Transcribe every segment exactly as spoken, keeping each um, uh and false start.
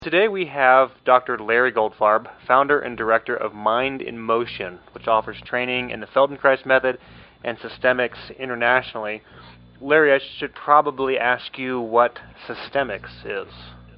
Today we have Doctor Larry Goldfarb, founder and director of Mind in Motion, which offers training in the Feldenkrais method and systemics internationally. Larry, I should probably ask you what systemics is.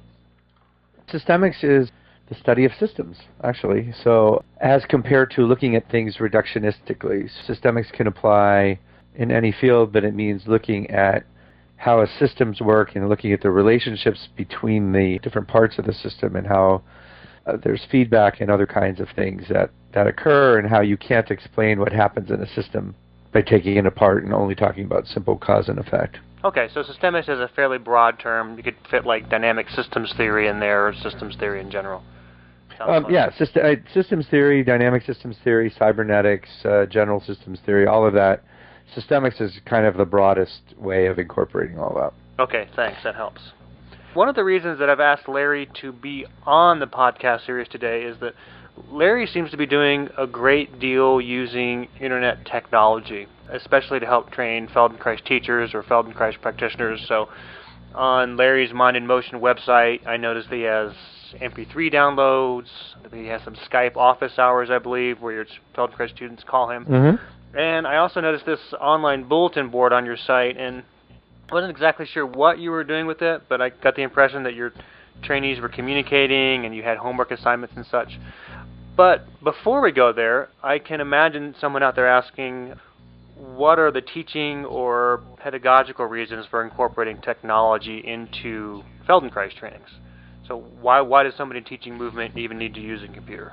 Systemics is the study of systems, actually. So as compared to looking at things reductionistically, systemics can apply in any field, but it means looking at how a systems work and looking at the relationships between the different parts of the system and how uh, there's feedback and other kinds of things that, that occur and how you can't explain what happens in a system by taking it apart and only talking about simple cause and effect. Okay, so systemics is a fairly broad term. You could fit like dynamic systems theory in there or systems theory in general. Um, yeah, syst- uh, systems theory, dynamic systems theory, cybernetics, uh, general systems theory, all of that. Systemics is kind of the broadest way of incorporating all that. Okay, thanks. That helps. One of the reasons that I've asked Larry to be on the podcast series today is that Larry seems to be doing a great deal using internet technology, especially to help train Feldenkrais teachers or Feldenkrais practitioners. So on Larry's Mind in Motion website, I noticed that he has M P three downloads. He has some Skype office hours, I believe, where your Feldenkrais students call him. Mm-hmm. And I also noticed this online bulletin board on your site, and I wasn't exactly sure what you were doing with it, but I got the impression that your trainees were communicating and you had homework assignments and such. But before we go there, I can imagine someone out there asking, what are the teaching or pedagogical reasons for incorporating technology into Feldenkrais trainings? So why why does somebody teaching movement even need to use a computer?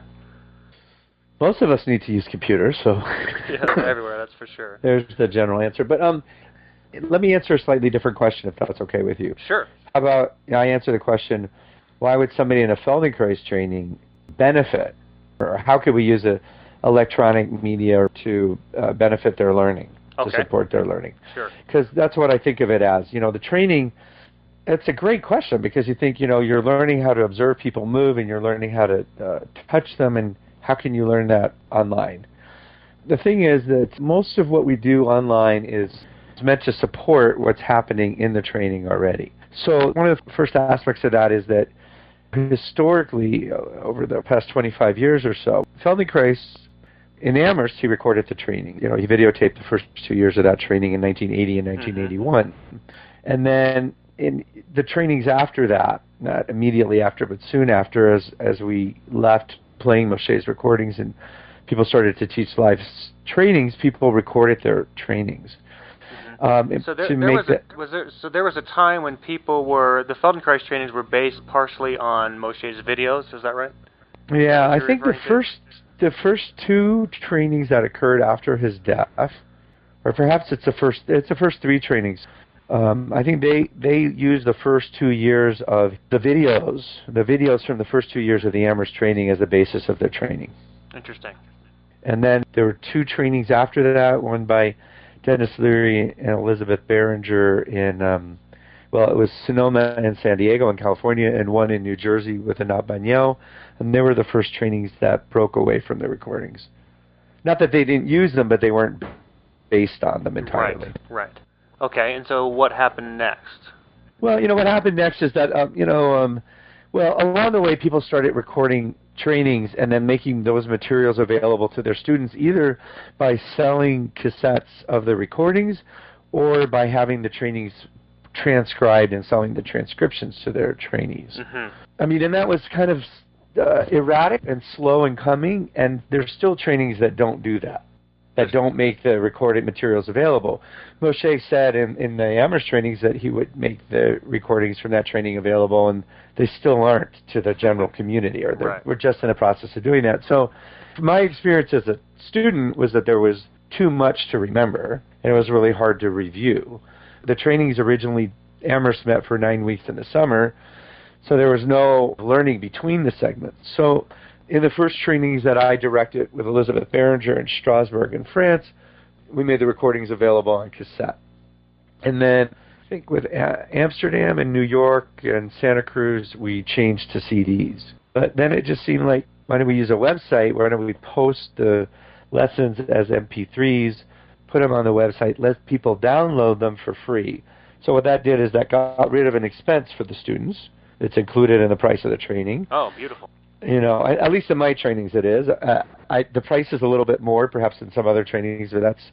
Most of us need to use computers, so yeah, everywhere, that's for sure. There's the general answer. But um, let me answer a slightly different question, if that's okay with you. Sure. How about you know, I answer the question, why would somebody in a Feldenkrais training benefit, or how could we use a electronic media to uh, benefit their learning, okay. to support their learning? Sure. Because that's what I think of it as. You know, the training, it's a great question because you think, you know, you're learning how to observe people move and you're learning how to uh, touch them, and how can you learn that online? The thing is that most of what we do online is meant to support what's happening in the training already. So one of the first aspects of that is that historically, over the past twenty-five years or so, Feldenkrais, in Amherst, he recorded the training. You know, he videotaped the first two years of that training in nineteen eighty and nineteen eighty-one. Mm-hmm. And then in the trainings after that, not immediately after, but soon after, as as we left playing Moshe's recordings and people started to teach live trainings, people recorded their trainings. Mm-hmm. Um, so there, there was, a, was there, so there was a time when people were, the Feldenkrais trainings were based partially on Moshe's videos, is that right? Yeah, I think the first, the first two trainings that occurred after his death, or perhaps it's the first, it's the first three trainings. Um, I think they, they used the first two years of the videos, the videos from the first two years of the Amherst training as the basis of their training. Interesting. And then there were two trainings after that, one by Dennis Leary and Elizabeth Berenger in, um, well, it was Sonoma and San Diego in California, and one in New Jersey with Anat Baniel. And they were the first trainings that broke away from the recordings. Not that they didn't use them, but they weren't based on them entirely. Right, right. Okay, and so what happened next? Well, you know, what happened next is that, um, you know, um, well, along the way, people started recording trainings and then making those materials available to their students, either by selling cassettes of the recordings or by having the trainings transcribed and selling the transcriptions to their trainees. Mm-hmm. I mean, and that was kind of uh, erratic and slow in coming, and there's still trainings that don't do that. that don't make the recorded materials available. Moshe said in, in the Amherst trainings that he would make the recordings from that training available, and they still aren't to the general community, or right. we're just in the process of doing that. So my experience as a student was that there was too much to remember, and it was really hard to review. The trainings originally, Amherst met for nine weeks in the summer, so there was no learning between the segments. So in the first trainings that I directed with Elizabeth Berenger in Strasbourg in France, we made the recordings available on cassette. And then I think with Amsterdam and New York and Santa Cruz, we changed to C Ds. But then it just seemed like, why don't we use a website? Why don't we post the lessons as M P threes, put them on the website, let people download them for free. So what that did is that got rid of an expense for the students, It's included in the price of the training. Oh, beautiful. You know, I, at least in my trainings it is. Uh, I, the price is a little bit more, perhaps in some other trainings, but that's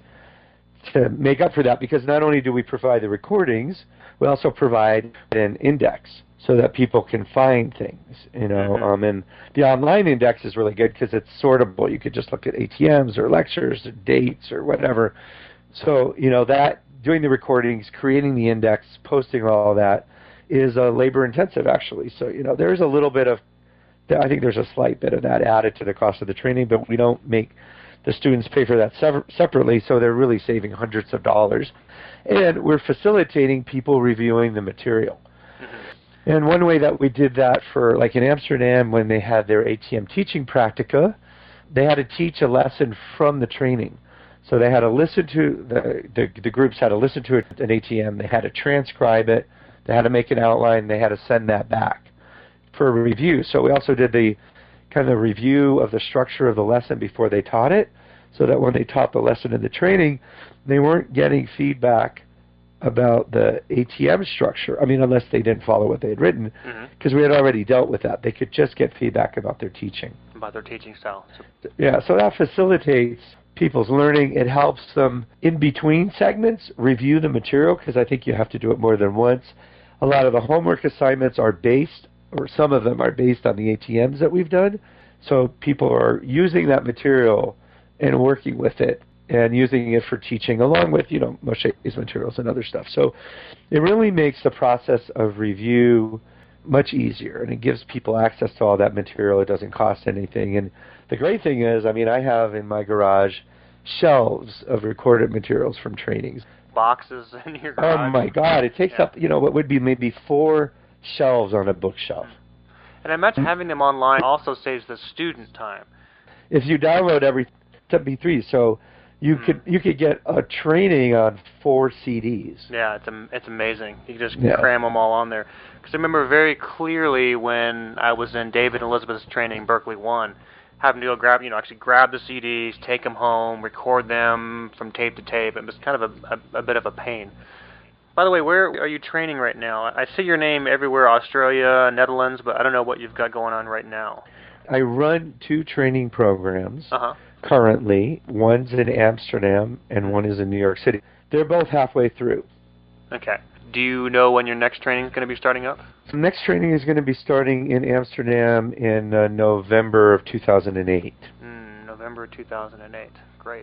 to make up for that, because not only do we provide the recordings, we also provide an index so that people can find things. You know, Mm-hmm. um, and the online index is really good because it's sortable. You could just look at A T Ms or lectures or dates or whatever. So, you know, that doing the recordings, creating the index, posting all that is uh, labor intensive, actually. So, you know, there's a little bit of, I think there's a slight bit of that added to the cost of the training, but we don't make the students pay for that sever- separately, so they're really saving hundreds of dollars. And we're facilitating people reviewing the material. Mm-hmm. And one way that we did that for, like in Amsterdam, when they had their A T M teaching practica, they had to teach a lesson from the training. So they had to listen to, the, the, the groups had to listen to an A T M, they had to transcribe it, they had to make an outline, they had to send that back for a review. So we also did the kind of review of the structure of the lesson before they taught it, so that when they taught the lesson in the training, they weren't getting feedback about the A T M structure. I mean, unless they didn't follow what they had written, because mm-hmm. we had already dealt with that. They could just get feedback about their teaching. About their teaching style. So yeah, so that facilitates people's learning. It helps them, in between segments, review the material, because I think you have to do it more than once. A lot of the homework assignments are based, or some of them are based on the A T Ms that we've done. So people are using that material and working with it and using it for teaching, along with, you know, Moshe's materials and other stuff. So it really makes the process of review much easier, and it gives people access to all that material. It doesn't cost anything. And the great thing is, I mean, I have in my garage shelves of recorded materials from trainings. Boxes in your garage. Oh, my God. It takes yeah. up, you know, what would be maybe four shelves on a bookshelf. And I imagine having them online also saves the student time. If you download every M P three, so you mm. could you could get a training on four C Ds. Yeah, it's it's amazing. You can just yeah. cram them all on there. Because I remember very clearly when I was in David and Elizabeth's training, Berkeley One, having to go grab, you know, actually grab the C Ds, take them home, record them from tape to tape. It was kind of a, a, a bit of a pain. By the way, where are you training right now? I see your name everywhere, Australia, Netherlands, but I don't know what you've got going on right now. I run two training programs uh-huh. currently. One's in Amsterdam and one is in New York City. They're both halfway through. Okay. Do you know when your next training is going to be starting up? The next training is going to be starting in Amsterdam in uh, November of two thousand eight. Mm, November two thousand eight. Great.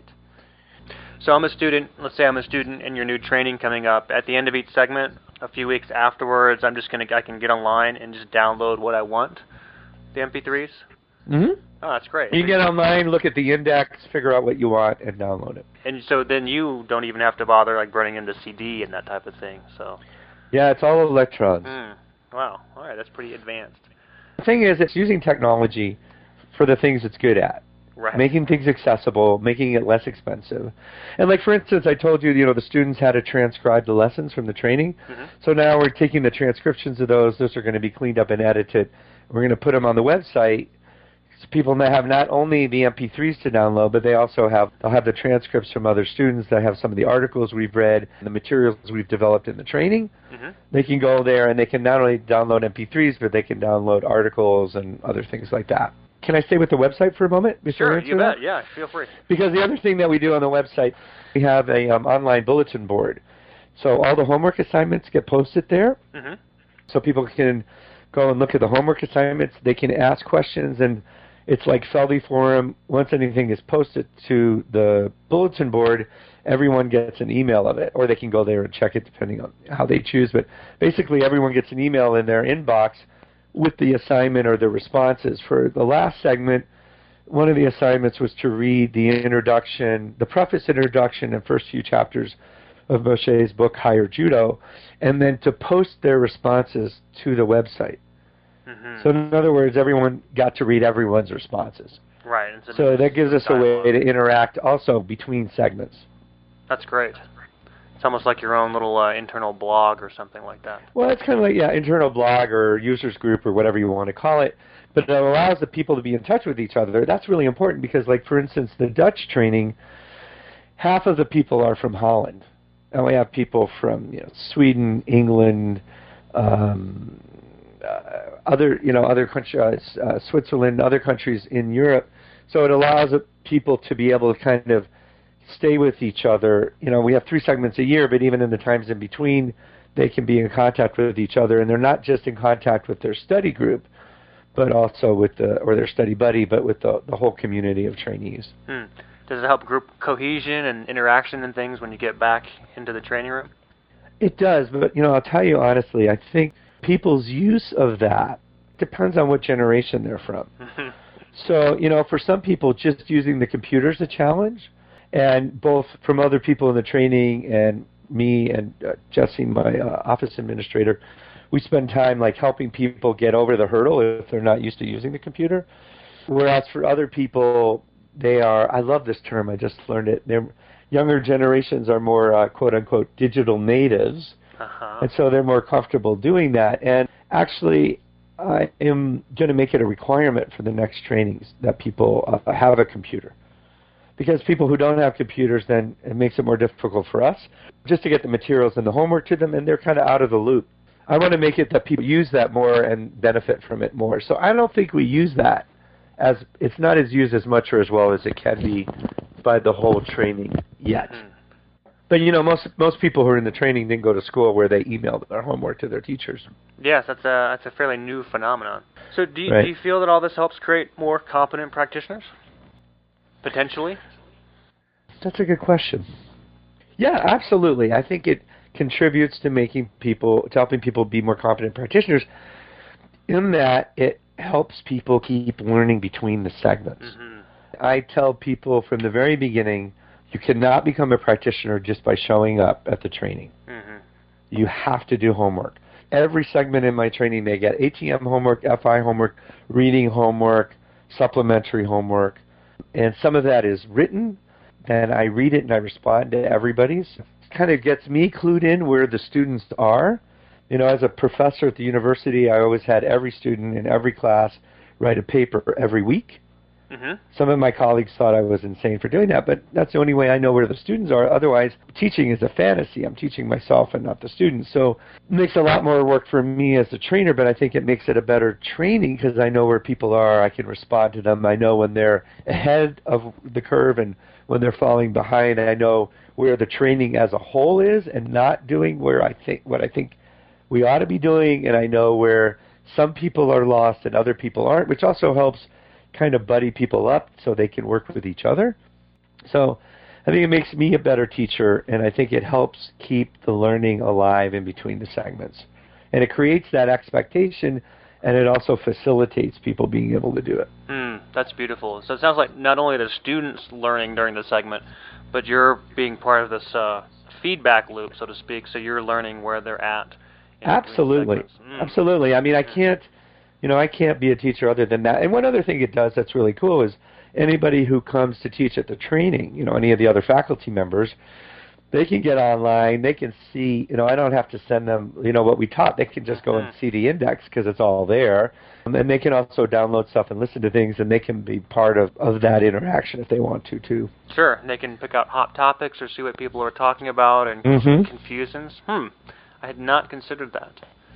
So I'm a student, let's say I'm a student in your new training coming up. At the end of each segment, a few weeks afterwards, I'm just going to, I can get online and just download what I want, the M P threes? Mm-hmm. Oh, that's great. You get online, look at the index, figure out what you want, and download it. And so then you don't even have to bother like running into C D and that type of thing, so. Yeah, it's all electrons. Mm. Wow, all right, that's pretty advanced. The thing is, it's using technology for the things it's good at. Right. Making things accessible, making it less expensive. And like, for instance, I told you, you know, the students had to transcribe the lessons from the training. Mm-hmm. So now we're taking the transcriptions of those. Those are going to be cleaned up and edited. We're going to put them on the website. So people now have not only the M P threes to download, but they also have, they'll have the transcripts from other students that have some of the articles we've read, the materials we've developed in the training. Mm-hmm. They can go there and they can not only download M P threes, but they can download articles and other things like that. Can I stay with the website for a moment? Sure, you bet. Yeah, feel free. Because the other thing that we do on the website, we have a um, online bulletin board. So all the homework assignments get posted there. Mm-hmm. So people can go and look at the homework assignments. They can ask questions, and it's like Feldy Forum. Once anything is posted to the bulletin board, everyone gets an email of it, or they can go there and check it depending on how they choose. But basically, everyone gets an email in their inbox with the assignment or the responses. For the last segment, one of the assignments was to read the introduction, the preface, introduction, and first few chapters of Moshe's book, Higher Judo, and then to post their responses to the website. Mm-hmm. So in other words, everyone got to read everyone's responses. Right. So that gives us a way to interact also between segments. That's great. It's almost like your own little uh, internal blog or something like that. Well, it's kind of like, yeah, internal blog or users group or whatever you want to call it. But it allows the people to be in touch with each other. That's really important because, like, for instance, the Dutch training, half of the people are from Holland. And we have people from, you know, Sweden, England, um, uh, other, you know, other countries, uh, Switzerland, other countries in Europe. So it allows people to be able to kind of stay with each other. You know, we have three segments a year, but even in the times in between, they can be in contact with each other, and they're not just in contact with their study group, but also with the, or their study buddy, but with the, the whole community of trainees. Hmm. Does it help group cohesion and interaction and things when you get back into the training room? It does, but, you know, I'll tell you honestly, I think people's use of that depends on what generation they're from. So, you know, for some people, just using the computer is a challenge, and both from other people in the training and me and uh, Jesse, my uh, office administrator, we spend time like helping people get over the hurdle if they're not used to using the computer. Whereas for other people, they are, I love this term, I just learned it, they're, younger generations are more uh, quote-unquote digital natives, uh-huh. and so they're more comfortable doing that. And actually, I am going to make it a requirement for the next trainings that people uh, have a computer. Because people who don't have computers, then it makes it more difficult for us just to get the materials and the homework to them, and they're kind of out of the loop. I want to make it that people use that more and benefit from it more. So I don't think we use that as, it's not as used as much or as well as it can be by the whole training yet. Mm. But, you know, most most people who are in the training didn't go to school where they emailed their homework to their teachers. Yes, that's a, that's a fairly new phenomenon. So do you, right. do you feel that all this helps create more competent practitioners? Potentially? That's a good question. Yeah, absolutely. I think it contributes to making people, to helping people be more competent practitioners in that it helps people keep learning between the segments. Mm-hmm. I tell people from the very beginning, you cannot become a practitioner just by showing up at the training. Mm-hmm. You have to do homework. Every segment in my training, they get A T M homework, F I homework, reading homework, supplementary homework, and some of that is written, and I read it and I respond to everybody's. It kind of gets me clued in where the students are. You know, as a professor at the university, I always had every student in every class write a paper every week. Mm-hmm. Some of my colleagues thought I was insane for doing that, but that's the only way I know where the students are. Otherwise, teaching is a fantasy. I'm teaching myself and not the students. So it makes a lot more work for me as a trainer, but I think it makes it a better training because I know where people are. I can respond to them. I know when they're ahead of the curve and when they're falling behind. I know where the training as a whole is and not doing where I think what I think we ought to be doing, and I know where some people are lost and other people aren't, which also helps kind of buddy people up so they can work with each other. So I think it makes me a better teacher, and I think it helps keep the learning alive in between the segments. And it creates that expectation, and it also facilitates people being able to do it. Mm, that's beautiful. So it sounds like not only the students learning during the segment, but you're being part of this uh, feedback loop, so to speak, so you're learning where they're at. Absolutely. Mm. Absolutely. I mean, I can't, you know, I can't be a teacher other than that. And one other thing it does that's really cool is anybody who comes to teach at the training, you know, any of the other faculty members, they can get online, they can see, you know, I don't have to send them, you know, what we taught. They can just go and see the index because it's all there. And they can also download stuff and listen to things, and they can be part of, of that interaction if they want to, too. Sure. And they can pick out hot topics or see what people are talking about and mm-hmm. confusions. Hmm. I had not considered that.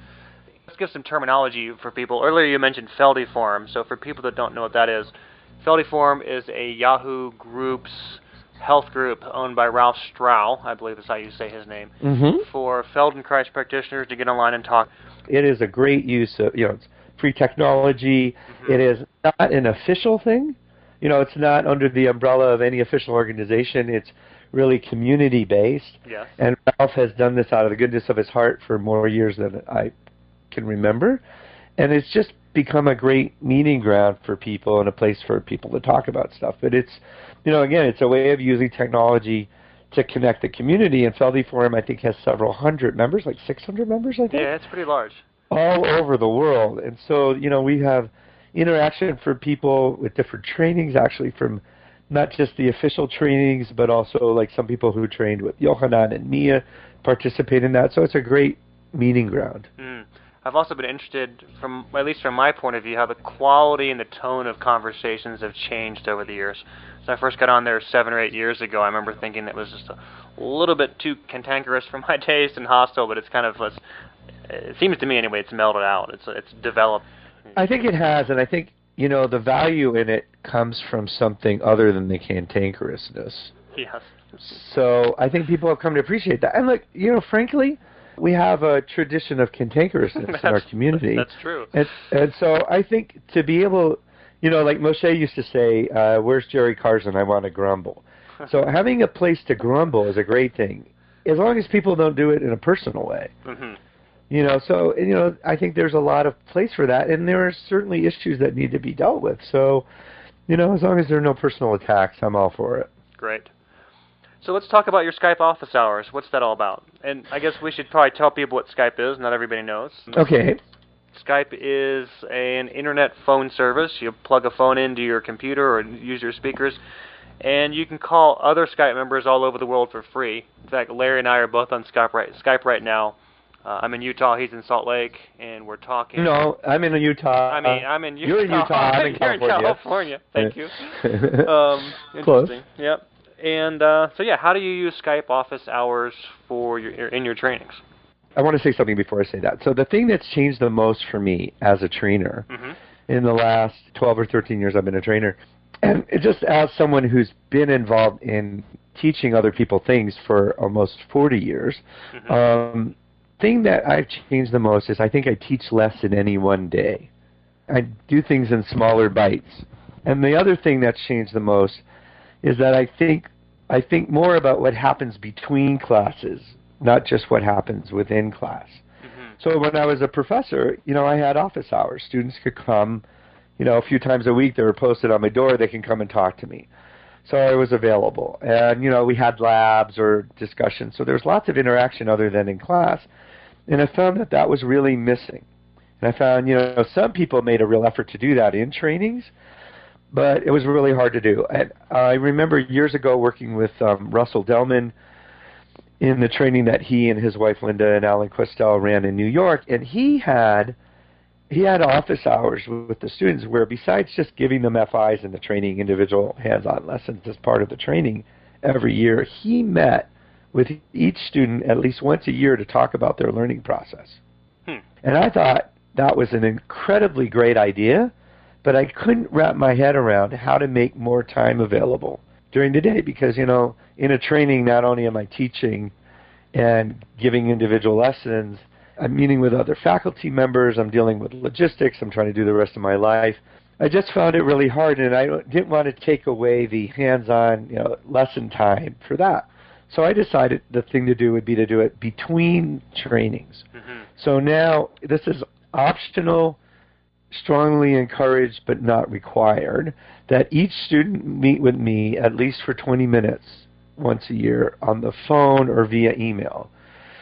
Let's give some terminology for people. Earlier you mentioned Feldiform. So for people that don't know what that is, Feldiform is a Yahoo Groups health group owned by Ralph Strauch, I believe is how you say his name, mm-hmm. for Feldenkrais practitioners to get online and talk. It is a great use of, you know, it's free technology. Mm-hmm. It is not an official thing. You know, it's not under the umbrella of any official organization. It's really community-based. Yes. And Ralph has done this out of the goodness of his heart for more years than I can remember. And it's just become a great meeting ground for people and a place for people to talk about stuff. But it's, you know, again, it's a way of using technology to connect the community. And Feldiform, I think, has several hundred members, like six hundred members, I think. Yeah, it's pretty large. All over the world. And so, you know, we have interaction for people with different trainings, actually, from not just the official trainings, but also like some people who trained with Yohanan and Mia participate in that. So it's a great meeting ground. Mm. I've also been interested, from at least from my point of view, how the quality and the tone of conversations have changed over the years. So I first got on there seven or eight years ago. I remember thinking it was just a little bit too cantankerous for my taste and hostile, but it's kind of, it seems to me anyway, it's melded out. It's it's developed. I think it has, and I think, you know, the value in it comes from something other than the cantankerousness. Yes. So I think people have come to appreciate that. And look, you know, frankly, we have a tradition of cantankerousness in our community. That's true. And, and so I think to be able, you know, like Moshe used to say, uh, where's Jerry Carson? I want to grumble. So having a place to grumble is a great thing, as long as people don't do it in a personal way. Mm-hmm. You know, so, you know, I think there's a lot of place for that, and there are certainly issues that need to be dealt with. So, you know, as long as there are no personal attacks, I'm all for it. Great. So let's talk about your Skype office hours. What's that all about? And I guess we should probably tell people what Skype is. Not everybody knows. Okay. Skype is an internet phone service. You plug a phone into your computer or use your speakers, and you can call other Skype members all over the world for free. In fact, Larry and I are both on Skype right, Skype right now. Uh, I'm in Utah, he's in Salt Lake, and we're talking. No, I'm in Utah. I mean, I'm in Utah. You're in Utah, I'm in You're California. in California. Thank you. um, interesting. Close. Yep. And uh, so, yeah, how do you use Skype office hours for your in your trainings? I want to say something before I say that. So the thing that's changed the most for me as a trainer mm-hmm. in the last twelve or thirteen years I've been a trainer, and it just as someone who's been involved in teaching other people things for almost forty years, mm-hmm. um, thing that I've changed the most is I think I teach less in any one day. I do things in smaller bites. And the other thing that's changed the most is that I think I think more about what happens between classes, not just what happens within class. Mm-hmm. So when I was a professor, you know, I had office hours. Students could come, you know, a few times a week. They were posted on my door. They can come and talk to me. So I was available. And, you know, we had labs or discussions. So there was lots of interaction other than in class. And I found that that was really missing. And I found, you know, some people made a real effort to do that in trainings, but it was really hard to do. And I remember years ago working with um, Russell Delman in the training that he and his wife Linda and Alan Questel ran in New York, and he had he had office hours with the students where besides just giving them F Is and the training, individual hands-on lessons as part of the training every year, he met with each student at least once a year to talk about their learning process. Hmm. And I thought that was an incredibly great idea, but I couldn't wrap my head around how to make more time available during the day because, you know, in a training, not only am I teaching and giving individual lessons, I'm meeting with other faculty members, I'm dealing with logistics, I'm trying to do the rest of my life. I just found it really hard, and I didn't want to take away the hands-on, you know, lesson time for that. So I decided the thing to do would be to do it between trainings. Mm-hmm. So now this is optional, strongly encouraged but not required, that each student meet with me at least for twenty minutes once a year on the phone or via email.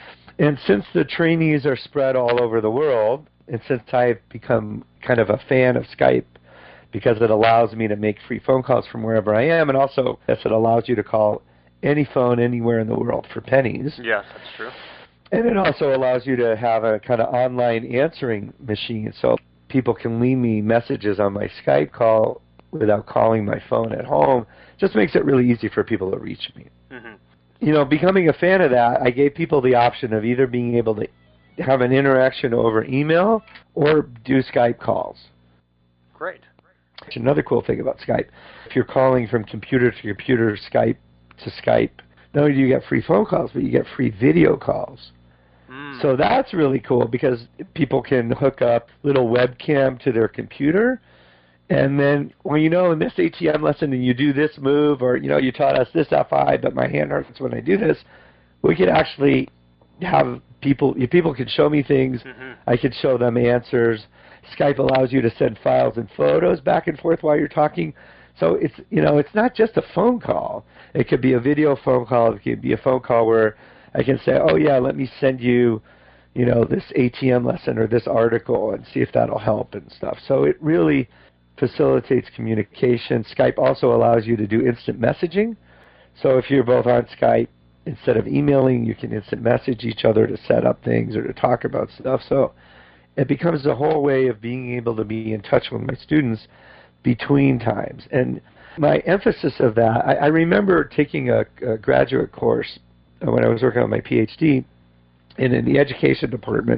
And since the trainees are spread all over the world, and since I've become kind of a fan of Skype because it allows me to make free phone calls from wherever I am, and also yes, it allows you to call any phone anywhere in the world for pennies. Yes, that's true. And it also allows you to have a kind of online answering machine so people can leave me messages on my Skype call without calling my phone at home. Just makes it really easy for people to reach me. Mm-hmm. You know, becoming a fan of that, I gave people the option of either being able to have an interaction over email or do Skype calls. Great. Another cool thing about Skype, if you're calling from computer to computer, Skype to Skype, not only do you get free phone calls, but you get free video calls. Mm. So that's really cool because people can hook up little webcam to their computer, and then, well, you know, in this A T M lesson, and you do this move, or, you know, you taught us this F I, but my hand hurts when I do this, we could actually have people, people could show me things, mm-hmm. I could show them answers. Skype allows you to send files and photos back and forth while you're talking. So it's, you know, it's not just a phone call. It could be a video phone call. It could be a phone call where I can say, oh, yeah, let me send you, you know, this A T M lesson or this article and see if that'll help and stuff. So it really facilitates communication. Skype also allows you to do instant messaging. So if you're both on Skype, instead of emailing, you can instant message each other to set up things or to talk about stuff. So it becomes a whole way of being able to be in touch with my students between times. And my emphasis of that, I, I remember taking a, a graduate course when I was working on my PhD and in the education department. And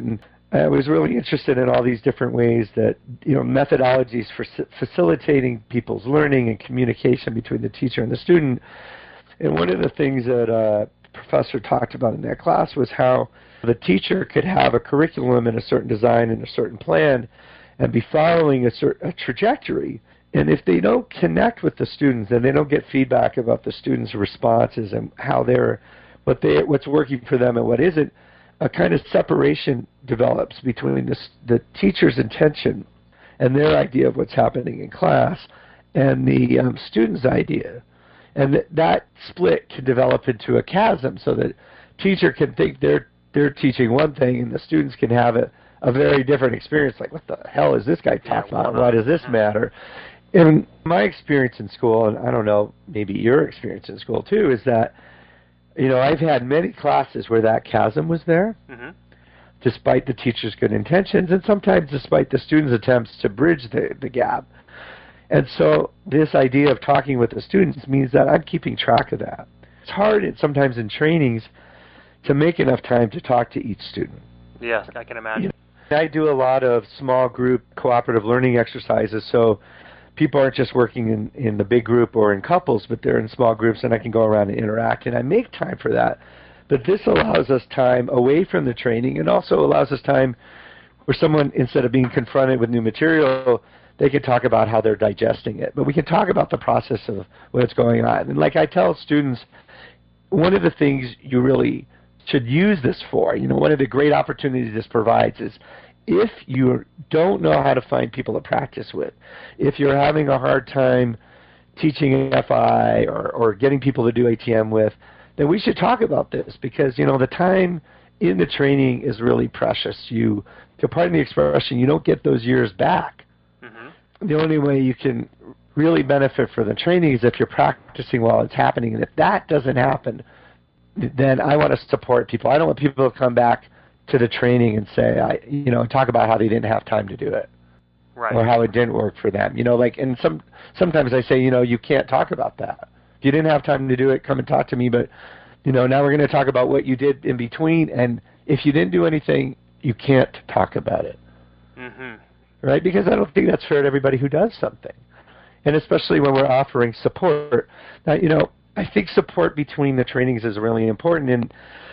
I was really interested in all these different ways that, you know, methodologies for facilitating people's learning and communication between the teacher and the student. And one of the things that uh, the professor talked about in that class was how the teacher could have a curriculum and a certain design and a certain plan and be following a, certain, a trajectory. And if they don't connect with the students and they don't get feedback about the students' responses and how they're, what they, what's working for them and what isn't, a kind of separation develops between the, the teacher's intention and their idea of what's happening in class and the um, student's idea. And th- that split can develop into a chasm so that teacher can think they're they're teaching one thing and the students can have a, a very different experience. Like, what the hell is this guy talking yeah, about? Why does this matter? In my experience in school, and I don't know, maybe your experience in school too, is that, you know, I've had many classes where that chasm was there, mm-hmm. despite the teacher's good intentions, and sometimes despite the students' attempts to bridge the, the gap. And so this idea of talking with the students means that I'm keeping track of that. It's hard sometimes in trainings to make enough time to talk to each student. Yes, I can imagine. You know, I do a lot of small group cooperative learning exercises, so people aren't just working in, in the big group or in couples, but they're in small groups, and I can go around and interact, and I make time for that. But this allows us time away from the training and also allows us time where someone, instead of being confronted with new material, they can talk about how they're digesting it. But we can talk about the process of what's going on. And like I tell students, one of the things you really should use this for, you know, one of the great opportunities this provides is if you don't know how to find people to practice with, if you're having a hard time teaching F I or, or getting people to do A T M with, then we should talk about this because, you know, the time in the training is really precious. You, to pardon the expression, you don't get those years back. Mm-hmm. The only way you can really benefit for the training is if you're practicing while it's happening. And if that doesn't happen, then I want to support people. I don't want people to come back to the training and say, I, you know, talk about how they didn't have time to do it, right, or how it didn't work for them. You know, like, and some sometimes I say, you know, you can't talk about that. If you didn't have time to do it, come and talk to me. But, you know, now we're going to talk about what you did in between. And if you didn't do anything, you can't talk about it, mm-hmm. right? Because I don't think that's fair to everybody who does something, and especially when we're offering support. Now, you know, I think support between the trainings is really important. And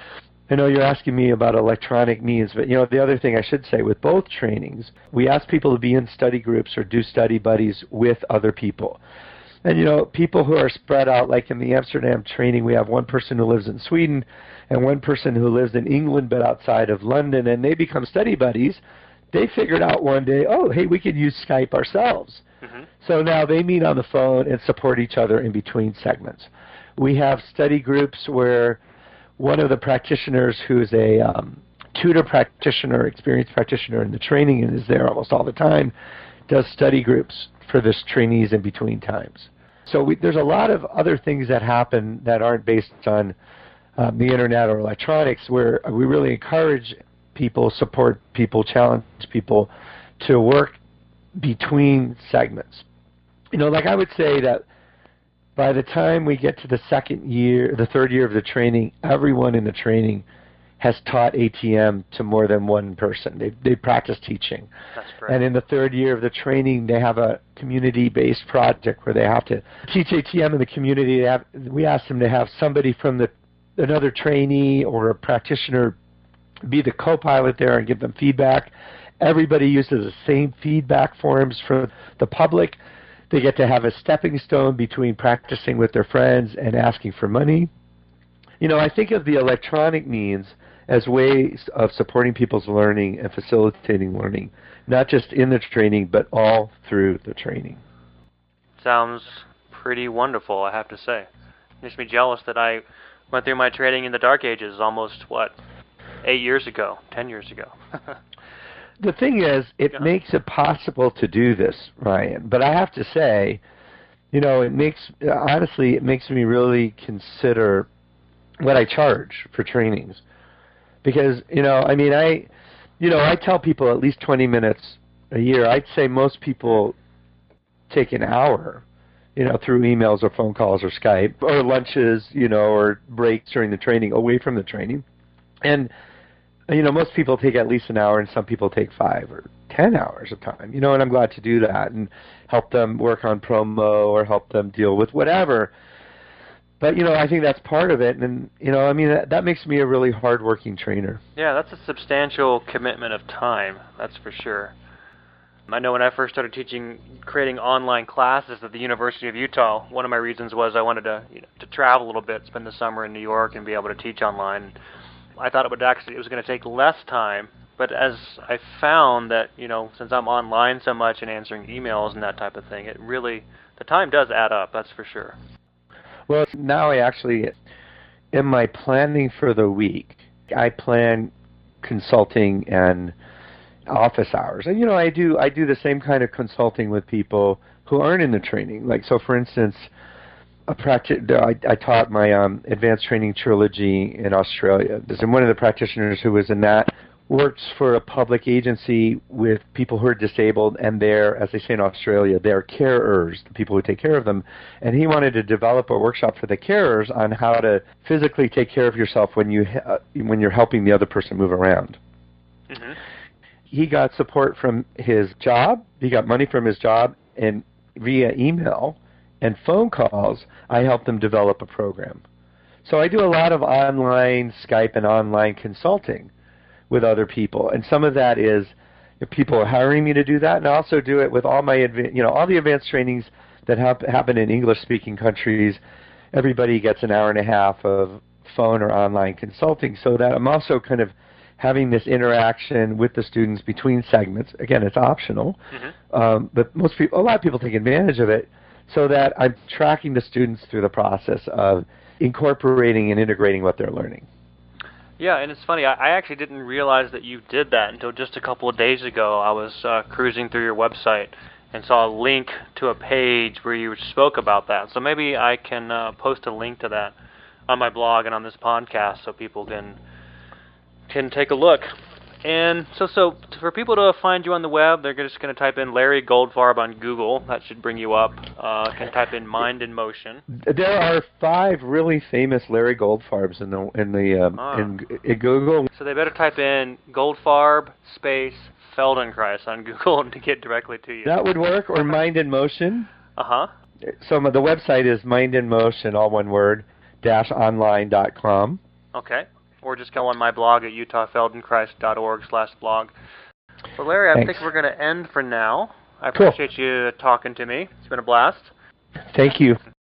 I know you're asking me about electronic means, but, you know, the other thing I should say, with both trainings, we ask people to be in study groups or do study buddies with other people. And, you know, people who are spread out, like in the Amsterdam training, we have one person who lives in Sweden and one person who lives in England but outside of London, and they become study buddies. They figured out one day, oh, hey, we could use Skype ourselves. Mm-hmm. So now they meet on the phone and support each other in between segments. We have study groups where one of the practitioners who's a um, tutor practitioner, experienced practitioner in the training and is there almost all the time, does study groups for the trainees in between times. So we, there's a lot of other things that happen that aren't based on um, the internet or electronics, where we really encourage people, support people, challenge people to work between segments. You know, like I would say that by the time we get to the second year, the third year of the training, everyone in the training has taught A T M to more than one person. They they practice teaching. That's great. And in the third year of the training, they have a community-based project where they have to teach A T M in the community. They have, we ask them to have somebody from the another trainee or a practitioner be the co-pilot there and give them feedback. Everybody uses the same feedback forms for the public. They get to have a stepping stone between practicing with their friends and asking for money. You know, I think of the electronic means as ways of supporting people's learning and facilitating learning, not just in the training, but all through the training. Sounds pretty wonderful, I have to say. Makes me jealous that I went through my training in the dark ages almost, what, eight years ago, ten years ago. The thing is, it yeah. makes it possible to do this, Ryan. But I have to say, you know, it makes, honestly, it makes me really consider what I charge for trainings. Because, you know, I mean, I, you know, I tell people at least twenty minutes a year. I'd say most people take an hour, you know, through emails or phone calls or Skype or lunches, you know, or breaks during the training, away from the training. And You know, most people take at least an hour, and some people take five or ten hours of time. You know, and I'm glad to do that and help them work on promo or help them deal with whatever. But, you know, I think that's part of it. And, you know, I mean, that, that makes me a really hardworking trainer. Yeah, that's a substantial commitment of time, that's for sure. I know when I first started teaching, creating online classes at the University of Utah, one of my reasons was I wanted to you know, to travel a little bit, spend the summer in New York, and be able to teach online. I thought it would actually it was going to take less time, but as I found that you know since I'm online so much and answering emails and that type of thing, it really the time does add up. That's for sure. Well, now I actually, in my planning for the week, I plan consulting and office hours. And, you know, I do I do the same kind of consulting with people who aren't in the training. Like, so for instance, a practi- I, I taught my um, advanced training trilogy in Australia. And one of the practitioners who was in that works for a public agency with people who are disabled, and they're, as they say in Australia, they're carers, the people who take care of them. And he wanted to develop a workshop for the carers on how to physically take care of yourself when, you uh, when you're helping the other person move around. Mm-hmm. He got support from his job, he got money from his job, and via email and phone calls, I helped him develop a program. So I do a lot of online Skype and online consulting with other people, and some of that is people are hiring me to do that, and I also do it with all my, adva- you know, all the advanced trainings that hap- happen in English-speaking countries. Everybody gets an hour and a half of phone or online consulting, so that I'm also kind of having this interaction with the students between segments. Again, it's optional, mm-hmm. um, but most people, a lot of people take advantage of it, so that I'm tracking the students through the process of incorporating and integrating what they're learning. Yeah, and it's funny, I, I actually didn't realize that you did that until just a couple of days ago. I was uh, cruising through your website and saw a link to a page where you spoke about that. So maybe I can uh, post a link to that on my blog and on this podcast so people can can take a look. And so, so for people to find you on the web, they're just going to type in Larry Goldfarb on Google. That should bring you up. Uh, can type in Mind in Motion. There are five really famous Larry Goldfarbs in the in the um, ah. in, in Google. So they better type in Goldfarb space Feldenkrais on Google to get directly to you. That would work, or Mind in Motion. Uh huh. So the website is Mind in Motion, all one word, dash online dot com. Okay. Or just go on my blog at utah feldenkrais dot org slash blog. Well, Larry, I Thanks. think we're going to end for now. I Cool. appreciate you talking to me. It's been a blast. Thank you.